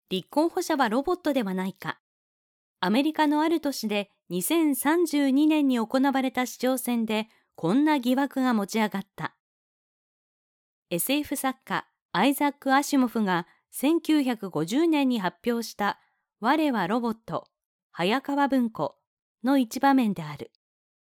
立候補者はロボットではないか。アメリカのある都市で2032年に行われた市長選でこんな疑惑が持ち上がった。SF 作家アイザック・アシモフが1950年に発表した我はロボット、早川文庫の一場面である。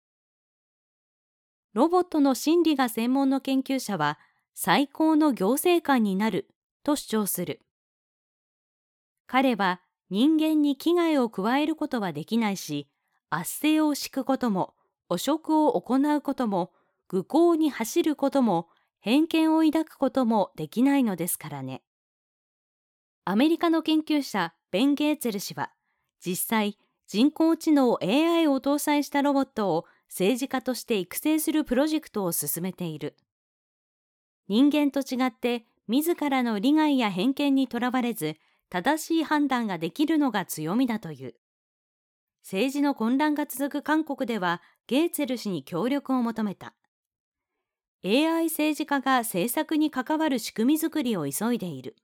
ロボットの心理が専門の研究者は最高の行政官になると主張する。彼は人間に危害を加えることはできないし、圧政を敷くことも、汚職を行うことも、愚行に走ることも、偏見を抱くこともできないのですからね。アメリカの研究者ベン・ゲーツェル氏は、実際人工知能 AI を搭載したロボットを政治家として育成するプロジェクトを進めている。人間と違って自らの利害や偏見にとらわれず、正しい判断ができるのが強みだという。政治の混乱が続く韓国では、ゲーツェル氏に協力を求めた。AI 政治家が政策に関わる仕組み作りを急いでいる。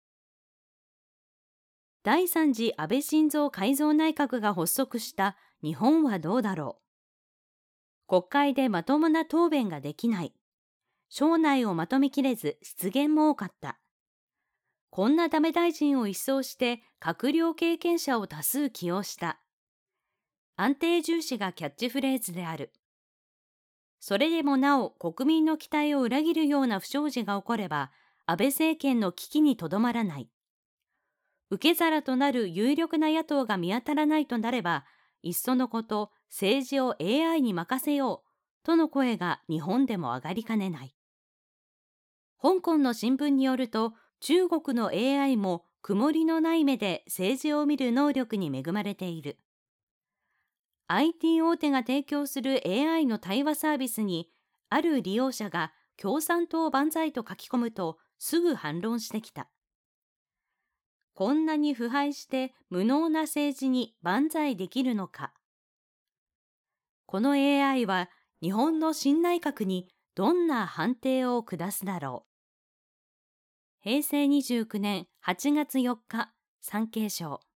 第3次安倍晋三改造内閣が発足した日本はどうだろう。国会でまともな答弁ができない。省内をまとめきれず失言も多かった。こんなダメ大臣を一掃して閣僚経験者を多数起用した。安定重視がキャッチフレーズである。それでもなお国民の期待を裏切るような不祥事が起これば、安倍政権の危機にとどまらない。受け皿となる有力な野党が見当たらないとなれば、いっそのこと政治を AI に任せようとの声が日本でも上がりかねない。香港の新聞によると、中国の AI も曇りのない目で政治を見る能力に恵まれている。IT 大手が提供する AI の対話サービスに、ある利用者が共産党万歳と書き込むとすぐ反論してきた。こんなに腐敗して無能な政治に万歳できるのか。この AI は日本の新内閣にどんな判定を下すだろう。平成29年8月4日、産経省。